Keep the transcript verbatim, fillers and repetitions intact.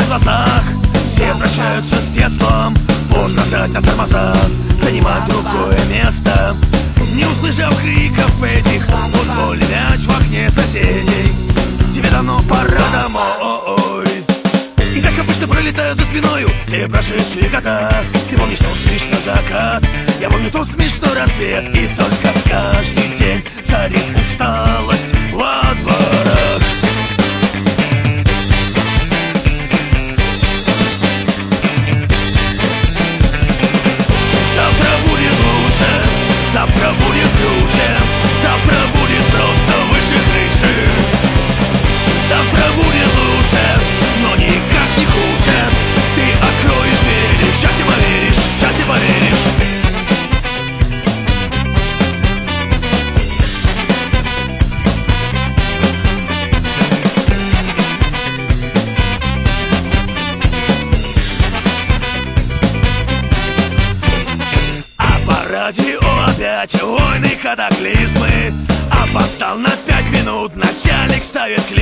глазах. Все прощаются с детством, поздно жать на тормозах, занимать другое место, не услышав криков этих. Футбольный мяч в окне соседей, тебе давно пора домой. И так обычно пролетают за спиною те прошедшие года. Ты помнишь тот смешной закат, я помню тот смешной рассвет. И только каждый день царит усталость во дворах. Завтра будет лучше, завтра будет круче, завтра будет просто выше крыши. Завтра будет лучше, но никак не хуже. Ты откроешь двери, в счастье поверишь, в счастье поверишь. А по радио опять войны, катаклизмы. Опоздал на пять минут, начальник ставит клизмы.